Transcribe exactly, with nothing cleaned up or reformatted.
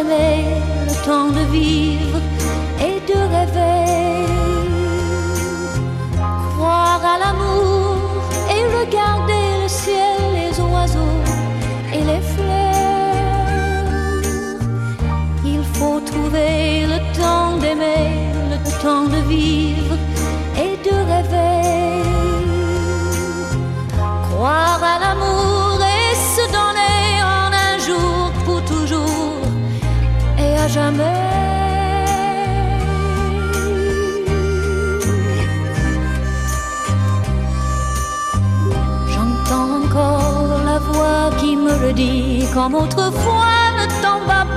d'aimer, le temps de vivre et de rêver. Croire à l'amour et regarder le ciel, les oiseaux et les fleurs. Il faut trouver le temps d'aimer, le temps de vivre et de rêver. Croire à l'amour et se donner en un jour pour toujours et à jamais. J'entends encore la voix qui me le dit, comme autrefois, ne t'en va